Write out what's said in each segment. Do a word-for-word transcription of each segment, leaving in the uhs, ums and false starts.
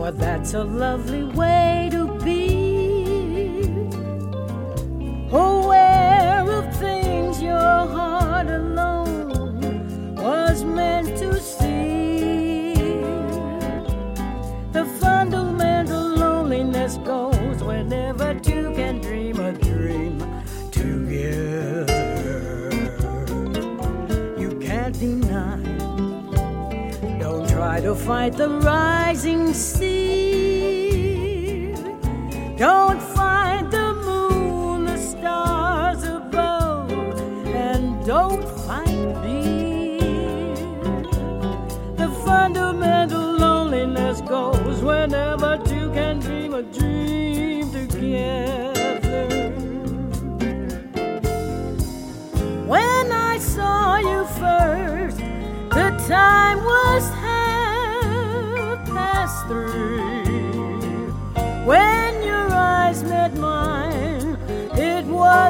That's a lovely way to be, aware of things your heart alone was meant to see. The fundamental loneliness goes whenever two can dream a dream together. You can't deny, don't try to fight the rising sea. Don't fight the moon, the stars above, and don't fight me. The fundamental loneliness goes whenever two can dream a dream together. When I saw you first, the time was half past three. When your eyes met mine, it was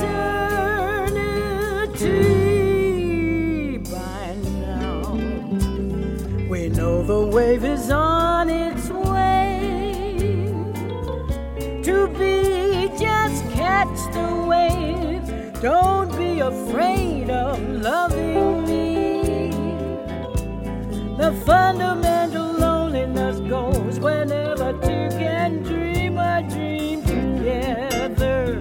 eternity. By now, we know the wave is on its way. To be, just catch the wave. Don't be afraid of loving me. The fundamental loneliness goes whenever two can dream a dream together.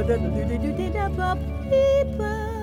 da da da da da da da ba